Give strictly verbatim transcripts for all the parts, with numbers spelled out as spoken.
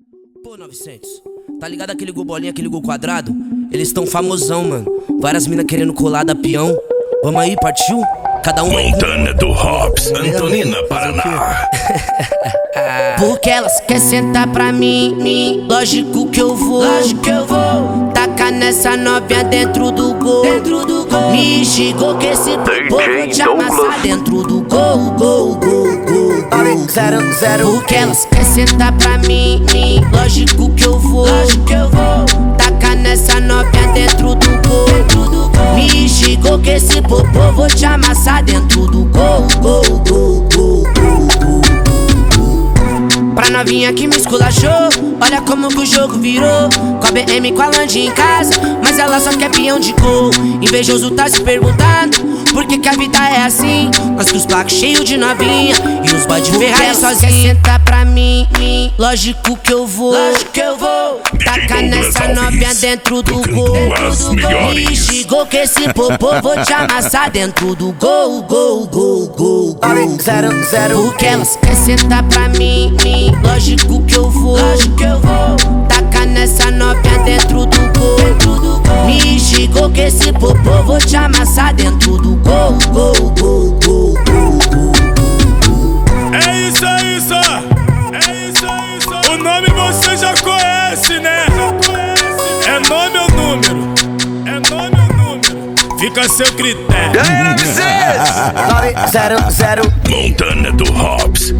Pô, novecentos, tá ligado aquele gol bolinha, aquele gol quadrado? Eles tão famosão, mano. Várias minas querendo colar da peão. Vamos aí, partiu? Cada um aí. Montana do Hobbs, Antonina, Paraná. Porque elas querem sentar pra mim, mim. Lógico que eu vou, lógico que eu vou. Tacar nessa novinha dentro do gol, dentro do gol. Me xingou que esse povo vou te amassar dentro do gol, gol, gol, gol, gol. Zero, zero. Porque elas querem sentar pra mim, mim. Lógico que eu vou, lógico que eu vou. Tacar nessa novinha dentro do gol, dentro do gol. Me xingou que esse povo vou te amassar dentro do gol, gol, gol, gol, gol, gol. Pra novinha que me esculachou, olha como que o jogo virou. Com a B M, com a Land em casa, mas ela só quer peão de gol. Invejoso tá se perguntando por que que a vida é assim. Nós com os placos cheios de novinha e os boy de Ferrari sozinho. Sentar pra mim, mim, lógico que eu vou, lógico que eu vou. Tacar nessa novinha dentro do gol, dentro do gol. Me xingou que esse popô vou te amassar dentro do gol, gol, gol, gol, gol. Zero, zero. Porque elas querem sentar pra mim, mim. Lógico que eu vou, lógico que eu vou. Tacar nessa novinha dentro do gol, dentro do gol. Me xingou que esse popô vou te amassar dentro do gol, gol, gol, gol, gol, gol. É isso, é isso, é isso, é isso. O nome você já conhece, né? É nome ou número? É nome ou número? Fica a seu critério. Nove, zero, zero. Montana do Hobbs.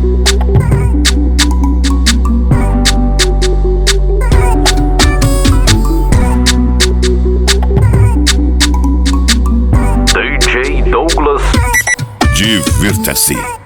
D J Douglas. Divirta-se.